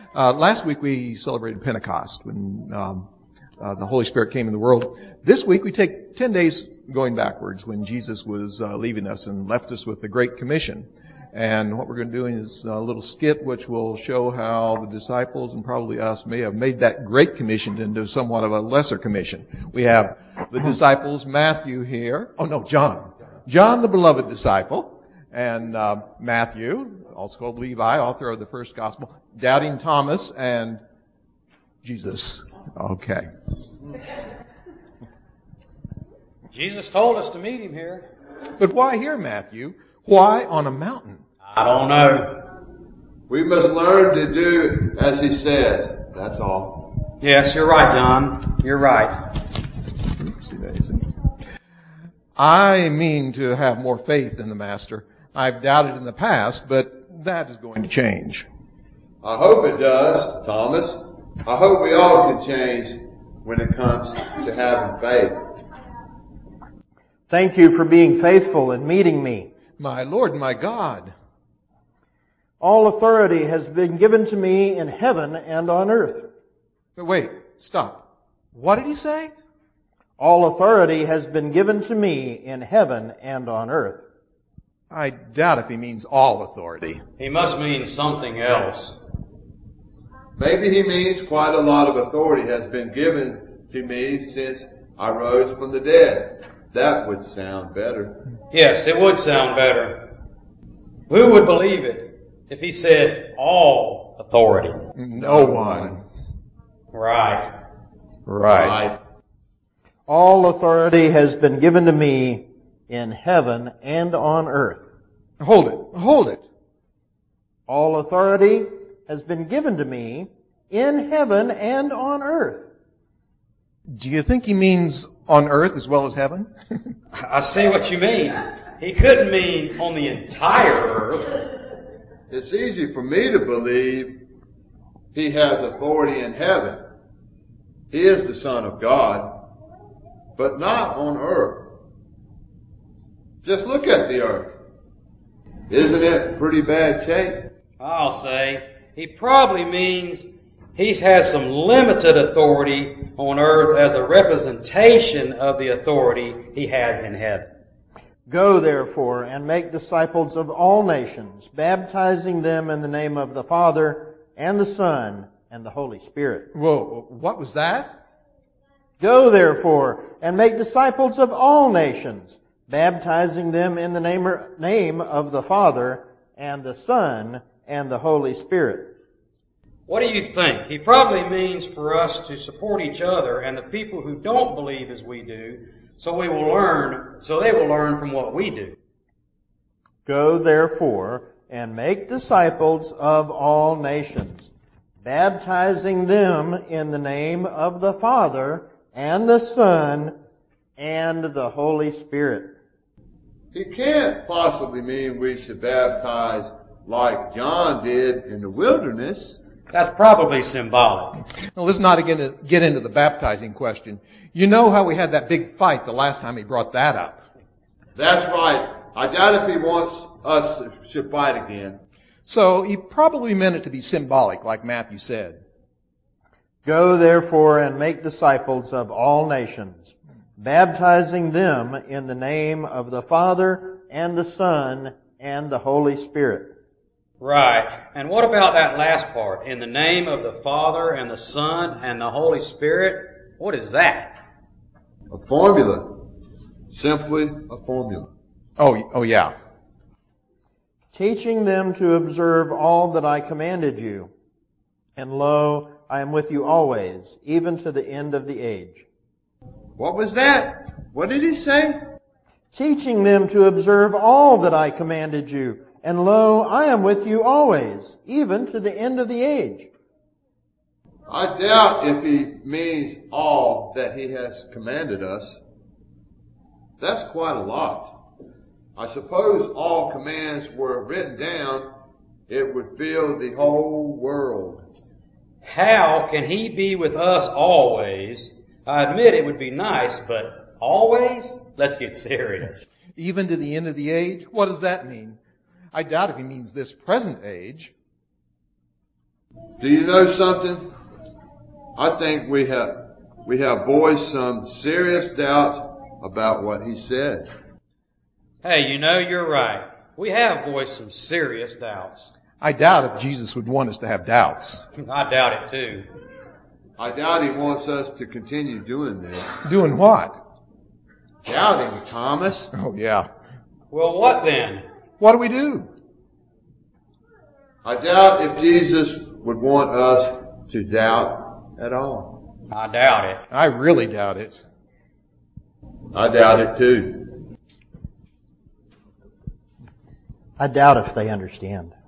Last week we celebrated Pentecost when the Holy Spirit came in the world. This week we take 10 days going backwards when Jesus was leaving us and left us with the Great Commission. And what we're going to do is a little skit which will show how the disciples and probably us may have made that Great Commission into somewhat of a lesser commission. We have the disciples, Matthew here. Oh no, John. John, the beloved disciple. And Matthew, also called Levi, author of the first gospel. Doubting Thomas and Jesus. Okay. Jesus told us to meet him here. But why here, Matthew? Why on a mountain? I don't know. We must learn to do as he says. That's all. Yes, you're right, John. You're right. Oopsie daisy. I mean to have more faith in the Master. I've doubted in the past, but that is going to change. I hope it does, Thomas. I hope we all can change when it comes to having faith. Thank you for being faithful and meeting me. My Lord, my God. All authority has been given to me in heaven and on earth. But wait, stop. What did he say? All authority has been given to me in heaven and on earth. I doubt if he means all authority. He must mean something else. Maybe he means quite a lot of authority has been given to me since I rose from the dead. That would sound better. Yes, it would sound better. Who would believe it if he said all authority? No one. Right. Right. All authority has been given to me in heaven and on earth. Hold it. All authority has been given to me in heaven and on earth. Do you think he means on earth as well as heaven? I see what you mean. He couldn't mean on the entire earth. It's easy for me to believe he has authority in heaven. He is the Son of God, but not on earth. Just look at the earth. Isn't it pretty bad shape? I'll say he probably means he has some limited authority on earth as a representation of the authority he has in heaven. Go therefore and make disciples of all nations, baptizing them in the name of the Father and the Son and the Holy Spirit. Whoa, what was that? Go therefore and make disciples of all nations, baptizing them in the name of the Father and the Son and the Holy Spirit. What do you think? He probably means for us to support each other and the people who don't believe as we do, so they will learn from what we do. Go therefore and make disciples of all nations, baptizing them in the name of the Father and the Son and the Holy Spirit. He can't possibly mean we should baptize like John did in the wilderness. That's probably symbolic. Now, let's not again get into the baptizing question. You know how we had that big fight the last time he brought that up. That's right. I doubt if he wants us to fight again. So he probably meant it to be symbolic, like Matthew said. Go therefore and make disciples of all nations, baptizing them in the name of the Father and the Son and the Holy Spirit. Right. And what about that last part? In the name of the Father and the Son and the Holy Spirit? What is that? A formula. Simply a formula. Oh yeah. Teaching them to observe all that I commanded you. And lo, I am with you always, even to the end of the age. What was that? What did he say? Teaching them to observe all that I commanded you. And lo, I am with you always, even to the end of the age. I doubt if he means all that he has commanded us. That's quite a lot. I suppose all commands were written down, it would fill the whole world. How can he be with us always? I admit it would be nice, but always? Let's get serious. Even to the end of the age? What does that mean? I doubt if he means this present age. Do you know something? I think we have voiced some serious doubts about what he said. Hey, you're right. We have voiced some serious doubts. I doubt if Jesus would want us to have doubts. I doubt it too. I doubt he wants us to continue doing this. Doing what? Doubting, Thomas. Oh, yeah. Well, what then? What do we do? I doubt if Jesus would want us to doubt at all. I doubt it. I really doubt it. I doubt it too. I doubt if they understand.